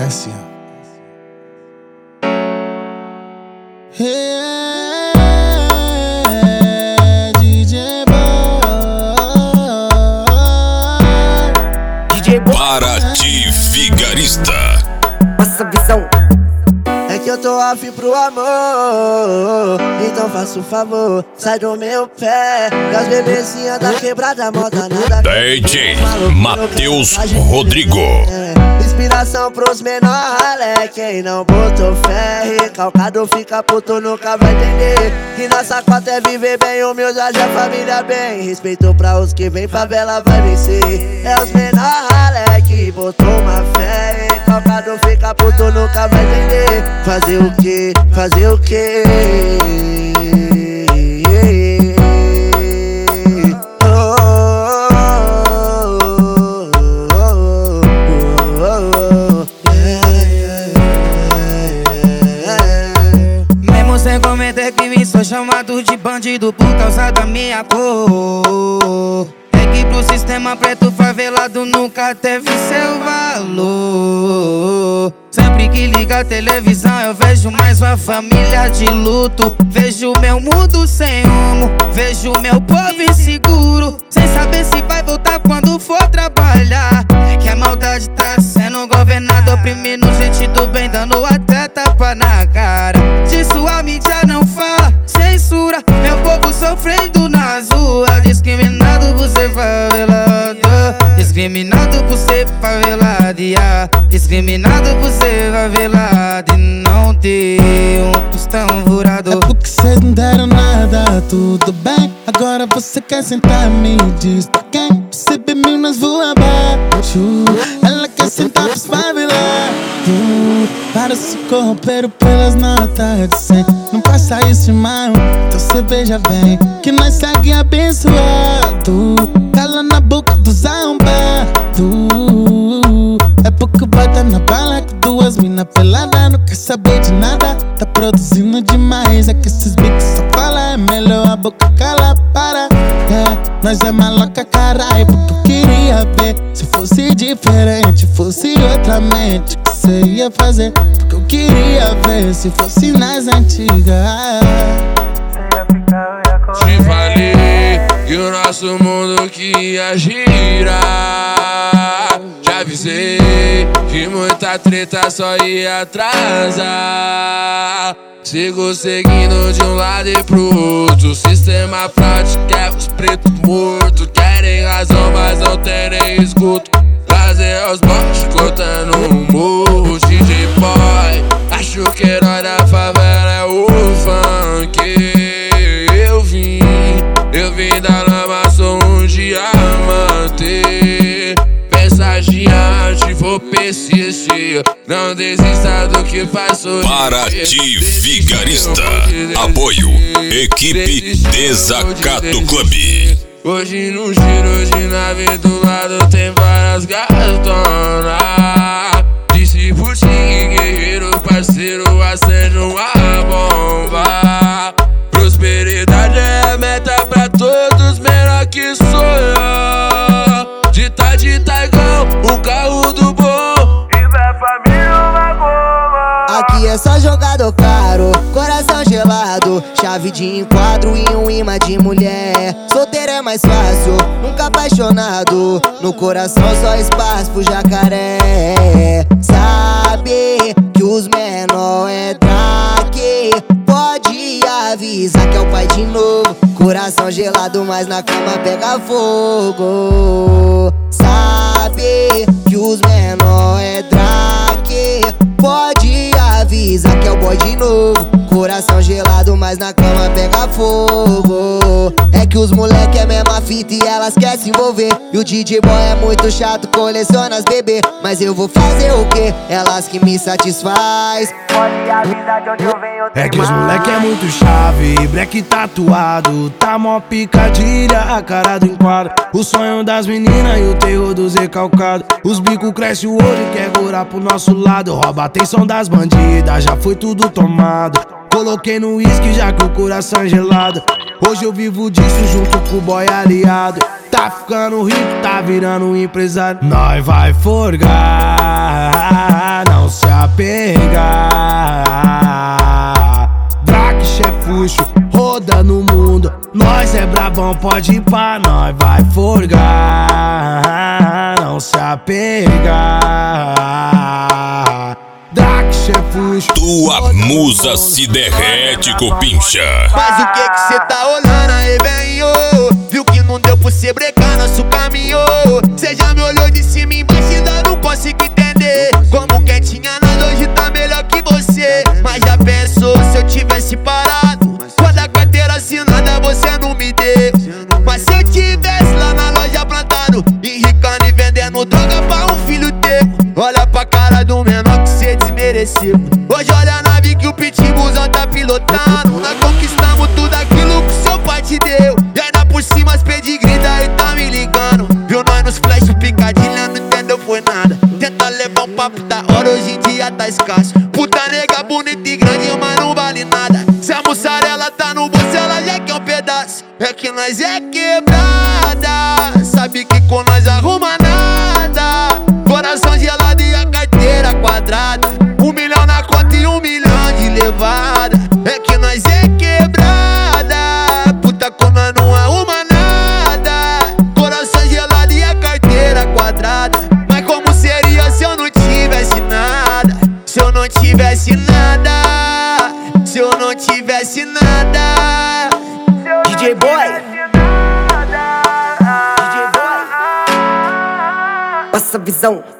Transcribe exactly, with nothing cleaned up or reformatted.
assim, ó. Yeah, D J Boy, D J Boy, Paraty Vigarista. passa visão. É que eu tô off pro amor, então faça o favor, sai do meu pé. Que as bebezinhas da quebrada moda nada. D J Matheus Rodrigo. Inspiração pros menor ralé. Quem não botou fé, recalcado fica puto, nunca vai entender. Que nossa cota é viver bem, humildade, a família bem. Respeito pra os que vem, favela vai vencer. É os menor ralé que botou uma fé, recalcado fica puto, nunca vai entender. Fazer o que? Fazer o que? Mesmo sem cometer crime, sou chamado de bandido por causa da minha cor. É que pro sistema preto favelado nunca teve seu valor. Sempre que liga a televisão eu vejo mais uma família de luto. Vejo meu mundo sem rumo, vejo meu povo inseguro, sem saber se vai voltar quando for trabalhar. É que a maldade tá sendo governada, oprimindo gente do bem, dando até tapa na cara. Disso a mídia não fala, censura meu povo sofrendo nas ruas. Discriminado por ser favelado, discriminado por ser favelado, yeah. Discriminado por ser favelado e não ter um tostão furado. É porque cês não deram nada, tudo bem. Agora você quer sentar, me diz pra quem? Percebe Minas voa abaixo. Ela quer sentar pros favelados, para se corromper pelas notas de cem. Não passa isso, irmão, então cê veja bem que nós segue abençoado. Cala na boca dos arrombados. É porque bota na bala com duas mina pelada, não quer saber de nada, tá produzindo demais. É que esses bicos só falam, é melhor a boca cala, para. É, nós é maloca, carai, porque eu queria ver se fosse diferente, fosse outra mente que cê ia fazer. Porque eu queria ver se fosse nas antigas. Te falei que o nosso mundo que ia girar. Já avisei que muita treta só ia atrasar. Sigo seguindo de um lado e pro outro. O sistema prático é os pretos mortos. Querem razão, mas não tem nem escuto. Trazer aos baixos, cortando um morro. D J Boy, acho que herói da favela é o funk. Eu vim, eu vim da lama, sou um diamante. Pensagiante, vou persistir. Não desista do que faz sorrir. Paraty Vigarista. Apoio Equipe Desacato Club. Hoje no giro de nave do lado tem várias gatonas. Disse Putin, guerreiro, parceiro, acende uma bomba. Prosperidade é a meta pra todos, menor que sonhar. Dita, dita igual o carro do bom. E vai família uma goma. Aqui é só jogador caro, coração gelado, chave de enquadro e um imã de mulher. Solteiro é mais fácil, nunca apaixonado, no coração só espaço pro jacaré. Sabe que os menor é daqui, pode avisar que é o pai de novo. Coração gelado, mas na cama pega fogo. Sabe que os menor é daqui, pode avisar que é o boy de novo. Coração gelado, mas na cama pega fogo. É que os moleque é mesma fita e elas querem se envolver. E o D J Boy é muito chato, coleciona as bebê. Mas eu vou fazer o quê? Elas que me satisfaz. Pode avisar de onde eu venho. É que os moleque é muito chave, black tatuado, tá mó picadilha, a cara do enquadro. O sonho das meninas e o terror dos recalcados. Os bicos crescem o olho e quer curar pro nosso lado. Rouba a atenção das bandidas, já foi tudo tomado. Coloquei no uísque já que o coração é gelado. Hoje eu vivo disso junto com o boy aliado. Tá ficando rico, tá virando um empresário. Nós vai forgar, não não se apegar. Draque, chefuxo, roda no mundo. Nós é brabão, pode ir pra nós, vai forgar. Não se apegar. Draque, chefuxo. Tua musa se derrete, copincha. Mas o que que cê tá olhando aí, bem, ô? Viu que não deu pra cê brecar nosso caminho. Cê já me olhou de cima e embaixo e ainda não consigo entender. Como quem tinha nada hoje tá melhor que você. Mas já pensou se eu tivesse parado? Quando a carteira assinada você não me deu. Mas se eu tivesse lá na loja plantado, enricando e vendendo droga pra um filho teu. Olha pra cara do menor que cê desmereceu. Hoje olha a nave que o pitbullzão tá pilotando. Nós conquistamos tudo aquilo que seu pai te deu. E ainda por cima as pedigree daí tá me ligando. Viu nós nos flash picadilha, não entendeu foi nada. Tenta levar um papo da hora, hoje em dia tá escasso. Puta nega bonita e grande, mas não vale nada. Se a mussarela tá no bolso, ela já quer um pedaço. É que nós é quebrada, sabe que com nós arruma nada. Coração gelado e a carteira quadrada. Um milhão na conta e um milhão de levada. É que nós é quebrada, puta com nós não arruma nada. Coração gelado e a carteira quadrada. Mas como seria se eu não tivesse nada? Se eu não tivesse nada, se eu não tivesse nada. D J Boy, D J Boy, passa a visão.